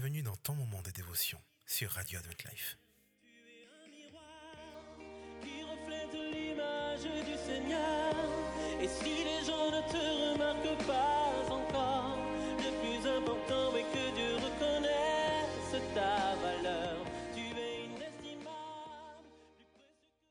bienvenue dans ton moment de dévotion sur Radio Advent Life. Qui reflète l'image du Seigneur. Et si les gens ne te remarquent pas encore, le plus important est que Dieu reconnaisse ta valeur. Tu es inestimable, plus précieux que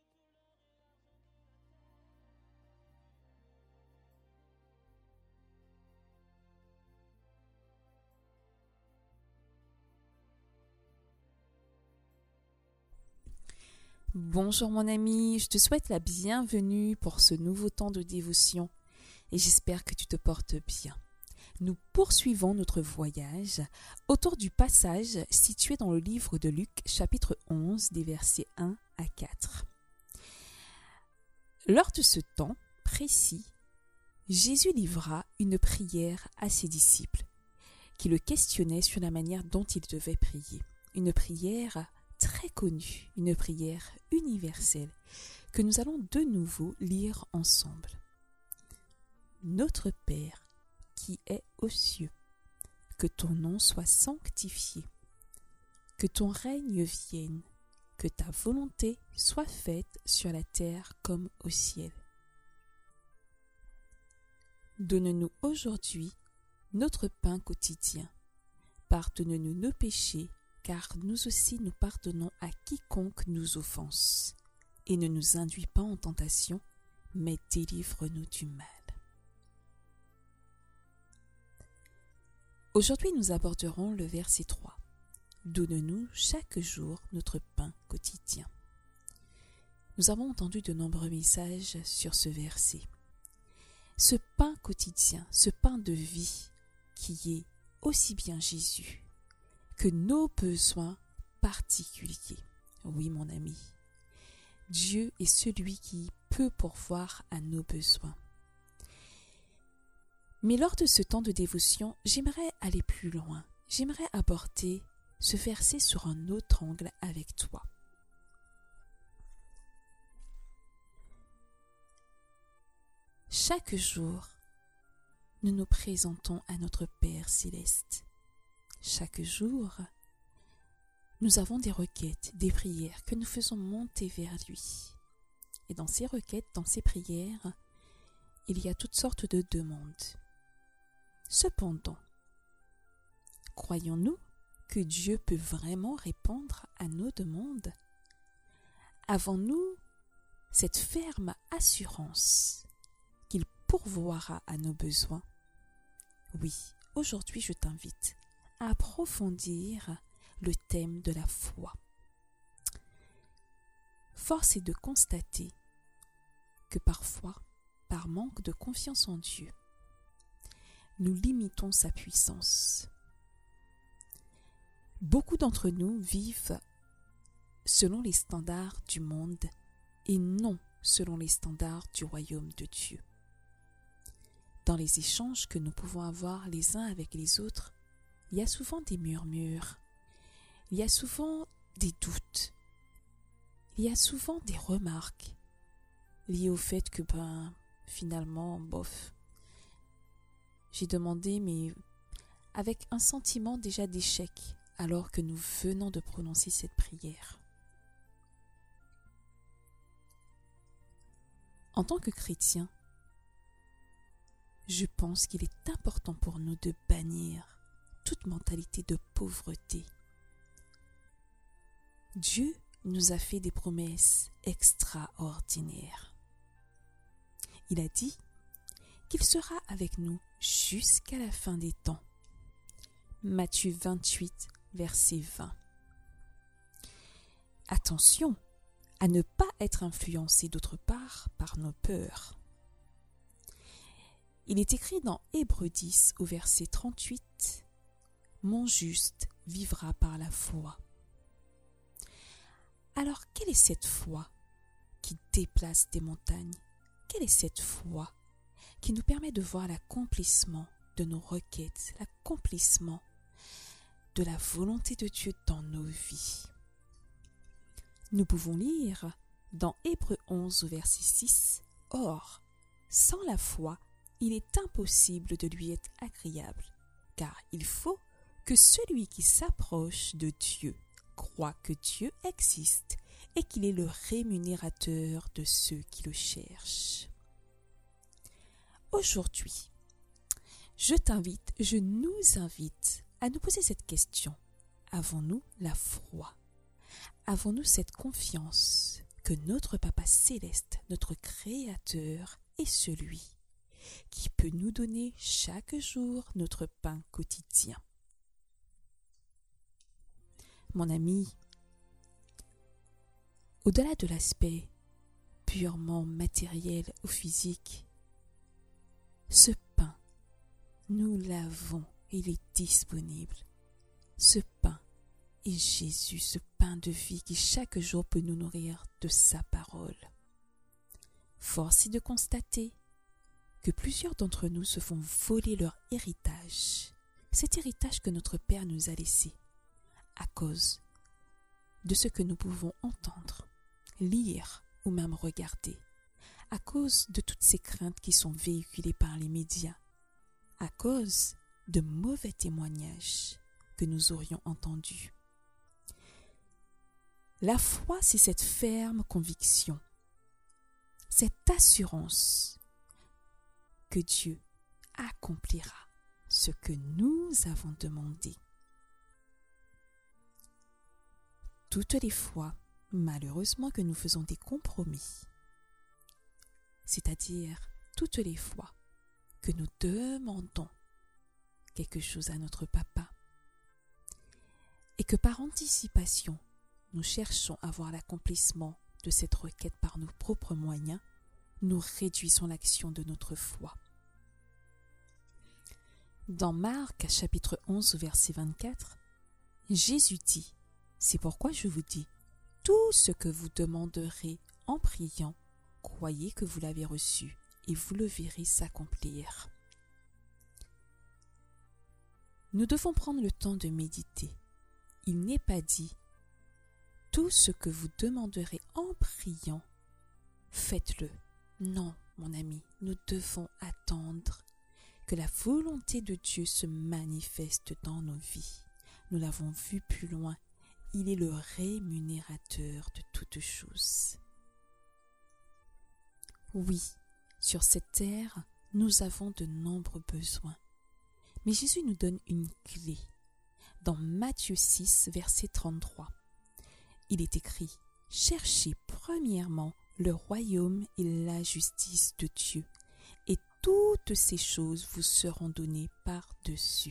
Bonjour mon ami, je te souhaite la bienvenue pour ce nouveau temps de dévotion et j'espère que tu te portes bien. Nous poursuivons notre voyage autour du passage situé dans le livre de Luc, chapitre 11, des versets 1 à 4. Lors de ce temps précis, Jésus livra une prière à ses disciples qui le questionnaient sur la manière dont ils devaient prier. Une prière très connue, une prière universelle que nous allons de nouveau lire ensemble. Notre Père qui es aux cieux, que ton nom soit sanctifié, que ton règne vienne, que ta volonté soit faite sur la terre comme au ciel. Donne-nous aujourd'hui notre pain quotidien. Pardonne-nous nos péchés, car nous aussi nous pardonnons à quiconque nous offense. Et ne nous induis pas en tentation, mais délivre-nous du mal. Aujourd'hui, nous aborderons le verset 3. Donne-nous chaque jour notre pain quotidien. Nous avons entendu de nombreux messages sur ce verset. Ce pain quotidien, ce pain de vie qui est aussi bien Jésus que nos besoins particuliers. Oui, mon ami, Dieu est celui qui peut pourvoir à nos besoins. Mais lors de ce temps de dévotion, j'aimerais aller plus loin. J'aimerais aborder ce verset sur un autre angle avec toi. Chaque jour, nous nous présentons à notre Père céleste. Chaque jour, nous avons des requêtes, des prières que nous faisons monter vers lui. Et dans ces requêtes, dans ces prières, il y a toutes sortes de demandes. Cependant, croyons-nous que Dieu peut vraiment répondre à nos demandes? Avons-nous cette ferme assurance qu'il pourvoira à nos besoins? Oui, aujourd'hui je t'invite à approfondir le thème de la foi. Force est de constater que parfois, par manque de confiance en Dieu, nous limitons sa puissance. Beaucoup d'entre nous vivent selon les standards du monde et non selon les standards du royaume de Dieu. Dans les échanges que nous pouvons avoir les uns avec les autres, il y a souvent des murmures, il y a souvent des doutes, il y a souvent des remarques liées au fait que finalement, bof, j'ai demandé mais avec un sentiment déjà d'échec alors que nous venons de prononcer cette prière. En tant que chrétien, je pense qu'il est important pour nous de bannir toute mentalité de pauvreté. Dieu nous a fait des promesses extraordinaires. Il a dit qu'il sera avec nous jusqu'à la fin des temps. Matthieu 28, verset 20. Attention à ne pas être influencé d'autre part par nos peurs. Il est écrit dans Hébreux 10 au verset 38, « Mon juste vivra par la foi ». Alors, quelle est cette foi qui déplace des montagnes? Quelle est cette foi qui nous permet de voir l'accomplissement de nos requêtes, l'accomplissement de la volonté de Dieu dans nos vies? Nous pouvons lire dans Hébreux 11 au verset 6, « Or, sans la foi, il est impossible de lui être agréable, car il faut que celui qui s'approche de Dieu croit que Dieu existe et qu'il est le rémunérateur de ceux qui le cherchent. Aujourd'hui, je nous invite à nous poser cette question. Avons-nous la foi? Avons-nous cette confiance que notre Papa Céleste, notre Créateur, est celui qui peut nous donner chaque jour notre pain quotidien? Mon ami, au-delà de l'aspect purement matériel ou physique, ce pain, nous l'avons, il est disponible. Ce pain est Jésus, ce pain de vie qui chaque jour peut nous nourrir de sa parole. Force est de constater que plusieurs d'entre nous se font voler leur héritage, cet héritage que notre Père nous a laissé, à cause de ce que nous pouvons entendre, lire ou même regarder, à cause de toutes ces craintes qui sont véhiculées par les médias, à cause de mauvais témoignages que nous aurions entendus. La foi, c'est cette ferme conviction, cette assurance que Dieu accomplira ce que nous avons demandé. Toutes les fois, malheureusement, que nous faisons des compromis, c'est-à-dire toutes les fois que nous demandons quelque chose à notre Papa et que par anticipation, nous cherchons à voir l'accomplissement de cette requête par nos propres moyens, nous réduisons l'action de notre foi. Dans Marc, chapitre 11, verset 24, Jésus dit: « C'est pourquoi je vous dis, tout ce que vous demanderez en priant, croyez que vous l'avez reçu et vous le verrez s'accomplir. » Nous devons prendre le temps de méditer. Il n'est pas dit « tout ce que vous demanderez en priant, faites-le ». Non, mon ami, nous devons attendre que la volonté de Dieu se manifeste dans nos vies. Nous l'avons vu plus loin, il est le rémunérateur de toutes choses. Oui, sur cette terre, nous avons de nombreux besoins. Mais Jésus nous donne une clé. Dans Matthieu 6, verset 33, il est écrit « Cherchez premièrement le royaume et la justice de Dieu, et toutes ces choses vous seront données par-dessus. »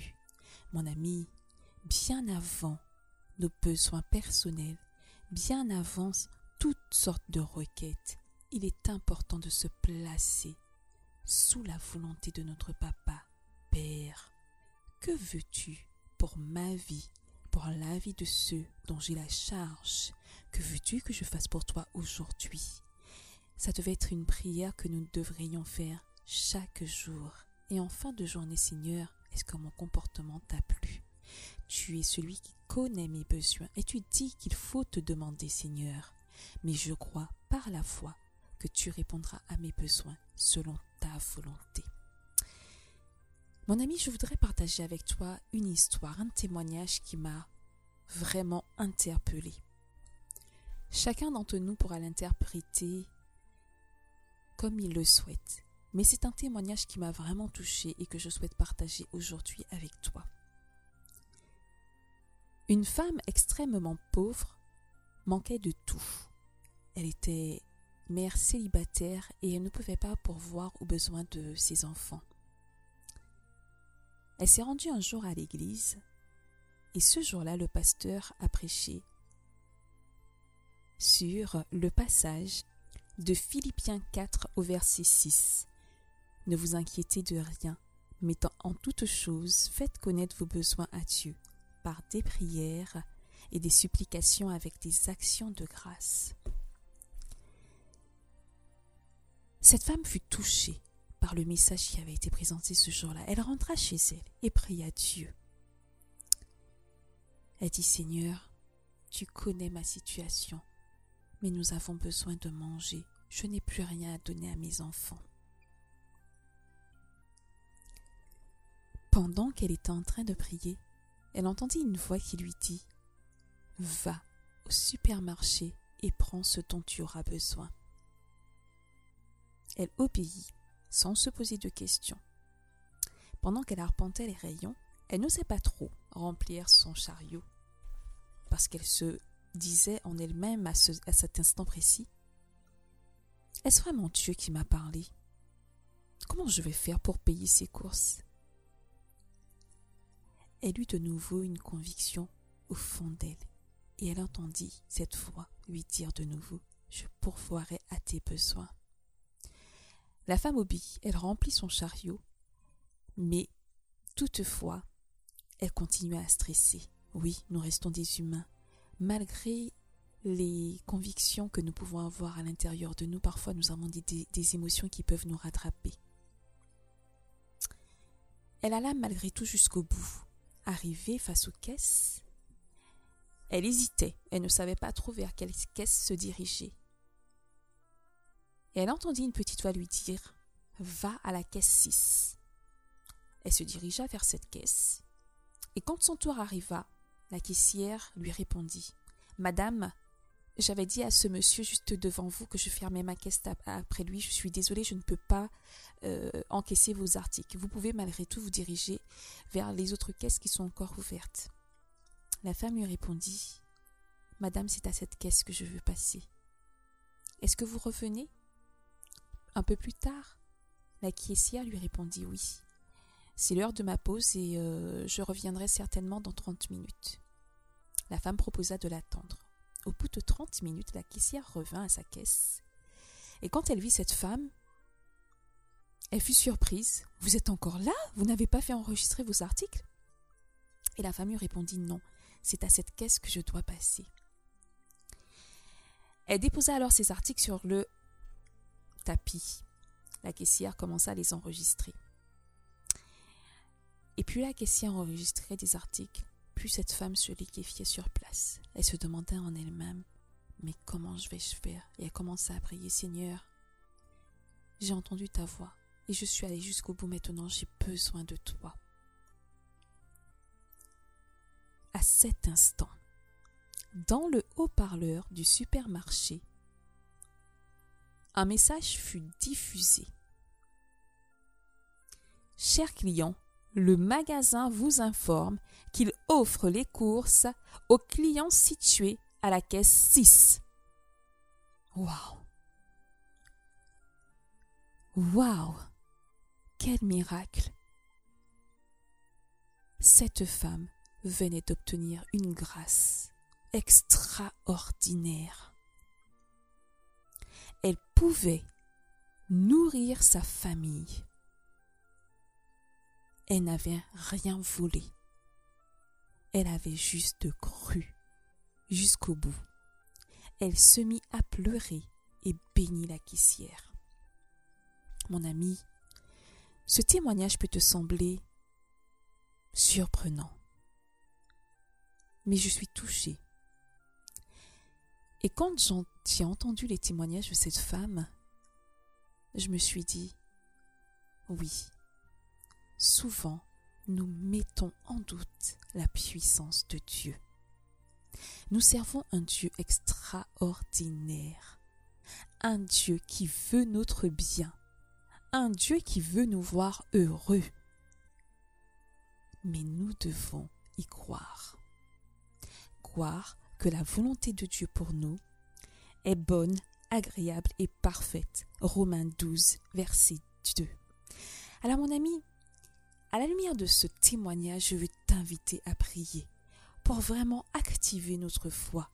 Mon ami, bien avant nos besoins personnels, bien avant toutes sortes de requêtes, il est important de se placer sous la volonté de notre Papa. Père, que veux-tu pour ma vie, pour la vie de ceux dont j'ai la charge? Que veux-tu que je fasse pour toi aujourd'hui? Ça devait être une prière que nous devrions faire chaque jour. Et en fin de journée, Seigneur, est-ce que mon comportement t'a plu? Tu es celui qui connaît mes besoins et tu dis qu'il faut te demander, Seigneur. Mais je crois par la foi que tu répondras à mes besoins selon ta volonté. Mon ami, je voudrais partager avec toi une histoire, un témoignage qui m'a vraiment interpellée. Chacun d'entre nous pourra l'interpréter comme il le souhaite. Mais c'est un témoignage qui m'a vraiment touchée et que je souhaite partager aujourd'hui avec toi. Une femme extrêmement pauvre manquait de tout. Elle était mère célibataire et elle ne pouvait pas pourvoir aux besoins de ses enfants. Elle s'est rendue un jour à l'église et ce jour-là, le pasteur a prêché sur le passage de Philippiens 4 au verset 6. Ne vous inquiétez de rien, mais en toutes choses, faites connaître vos besoins à Dieu par des prières et des supplications avec des actions de grâce. Cette femme fut touchée par le message qui avait été présenté ce jour-là. Elle rentra chez elle et pria Dieu. Elle dit: Seigneur, tu connais ma situation, mais nous avons besoin de manger. Je n'ai plus rien à donner à mes enfants. Pendant qu'elle était en train de prier, elle entendit une voix qui lui dit « Va au supermarché et prends ce dont tu auras besoin. » Elle obéit sans se poser de questions. Pendant qu'elle arpentait les rayons, elle n'osait pas trop remplir son chariot parce qu'elle se disait en elle-même à cet instant précis « Est-ce vraiment Dieu qui m'a parlé ? Comment je vais faire pour payer ses courses ?» Elle eut de nouveau une conviction au fond d'elle et elle entendit cette voix lui dire de nouveau « Je pourvoirai à tes besoins. » La femme obéit, elle remplit son chariot, mais toutefois, elle continua à stresser. Oui, nous restons des humains. Malgré les convictions que nous pouvons avoir à l'intérieur de nous, parfois nous avons des émotions qui peuvent nous rattraper. Elle alla malgré tout jusqu'au bout. Arrivée face aux caisses, elle hésitait, elle ne savait pas trop vers quelle caisse se diriger. Et elle entendit une petite voix lui dire « Va à la caisse 6 ». Elle se dirigea vers cette caisse. Et quand son tour arriva, la caissière lui répondit « Madame, j'avais dit à ce monsieur juste devant vous que je fermais ma caisse après lui. Je suis désolée, je ne peux pas encaisser vos articles. Vous pouvez malgré tout vous diriger vers les autres caisses qui sont encore ouvertes. » La femme lui répondit « Madame, c'est à cette caisse que je veux passer. Est-ce que vous revenez ?» Un peu plus tard, la caissière lui répondit « Oui, c'est l'heure de ma pause et je reviendrai certainement dans 30 minutes. » La femme proposa de l'attendre. Au bout de 30 minutes, la caissière revint à sa caisse. Et quand elle vit cette femme, elle fut surprise. « Vous êtes encore là ? Vous n'avez pas fait enregistrer vos articles ?» Et la femme lui répondit « Non, c'est à cette caisse que je dois passer. » Elle déposa alors ses articles sur le tapis. La caissière commença à les enregistrer. Et plus la caissière enregistrait des articles, plus cette femme se liquéfiait sur place. Elle se demandait en elle-même « Mais comment vais-je faire ?» Et elle commença à prier « Seigneur, j'ai entendu ta voix et je suis allée jusqu'au bout maintenant, j'ai besoin de toi. » À cet instant, dans le haut-parleur du supermarché, un message fut diffusé. « Chers clients, le magasin vous informe qu'il offre les courses aux clients situés à la caisse 6. » Waouh! Waouh! Quel miracle! Cette femme venait d'obtenir une grâce extraordinaire. Elle pouvait nourrir sa famille. Elle n'avait rien volé. Elle avait juste cru jusqu'au bout. Elle se mit à pleurer et bénit la caissière. Mon ami, ce témoignage peut te sembler surprenant, mais je suis touchée. Et quand j'ai entendu les témoignages de cette femme, je me suis dit, oui, souvent nous mettons en doute la puissance de Dieu. Nous servons un Dieu extraordinaire, un Dieu qui veut notre bien, un Dieu qui veut nous voir heureux. Mais nous devons y croire. Croire que la volonté de Dieu pour nous est bonne, agréable et parfaite. Romains 12, verset 2. Alors mon ami, à la lumière de ce témoignage, je veux t'inviter à prier pour vraiment activer notre foi.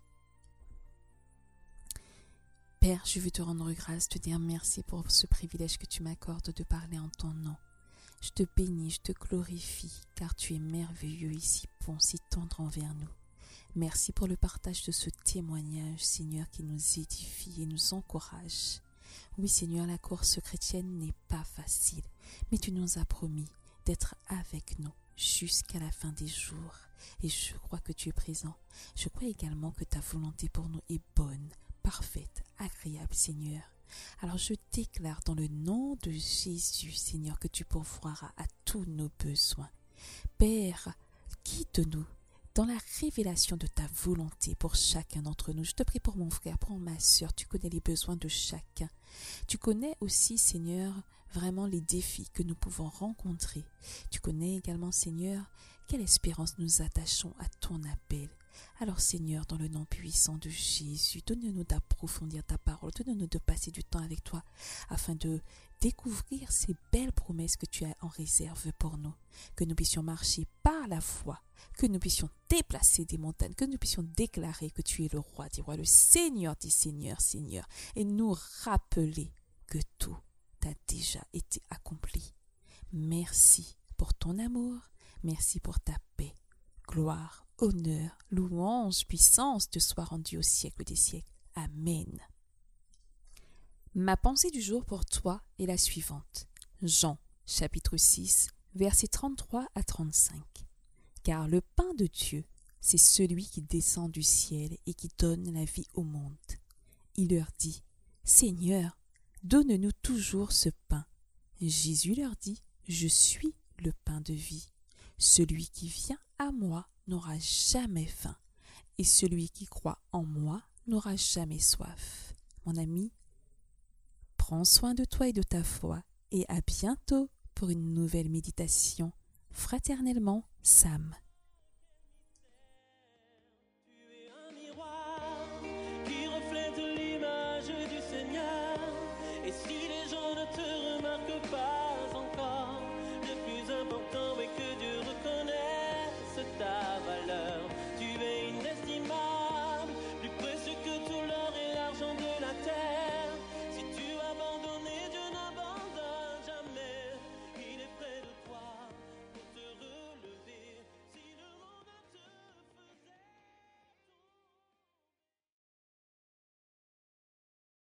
Père, je veux te rendre grâce, te dire merci pour ce privilège que tu m'accordes de parler en ton nom. Je te bénis, je te glorifie, car tu es merveilleux et si bon, si tendre envers nous. Merci pour le partage de ce témoignage, Seigneur, qui nous édifie et nous encourage. Oui, Seigneur, la course chrétienne n'est pas facile, mais tu nous as promis d'être avec nous jusqu'à la fin des jours. Et je crois que tu es présent. Je crois également que ta volonté pour nous est bonne, parfaite, agréable, Seigneur. Alors je déclare dans le nom de Jésus, Seigneur, que tu pourvoiras à tous nos besoins. Père, guide-nous dans la révélation de ta volonté pour chacun d'entre nous. Je te prie pour mon frère, pour ma sœur. Tu connais les besoins de chacun. Tu connais aussi, Seigneur, vraiment les défis que nous pouvons rencontrer. Tu connais également, Seigneur, quelle espérance nous attachons à ton appel. Alors, Seigneur, dans le nom puissant de Jésus, donne-nous d'approfondir ta parole, donne-nous de passer du temps avec toi afin de découvrir ces belles promesses que tu as en réserve pour nous, que nous puissions marcher par la foi, que nous puissions déplacer des montagnes, que nous puissions déclarer que tu es le roi des rois, le Seigneur des seigneurs, Seigneur, et nous rappeler que tout a déjà été accompli. Merci pour ton amour, merci pour ta paix. Gloire, honneur, louange, puissance te soit rendue au siècle des siècles. Amen. Ma pensée du jour pour toi est la suivante. Jean, chapitre 6, versets 33 à 35. Car le pain de Dieu, c'est celui qui descend du ciel et qui donne la vie au monde. Il leur dit, Seigneur, donne-nous toujours ce pain. Jésus leur dit, je suis le pain de vie. Celui qui vient à moi n'aura jamais faim, et celui qui croit en moi n'aura jamais soif. Mon ami, prends soin de toi et de ta foi, et à bientôt pour une nouvelle méditation. Fraternellement, Sam.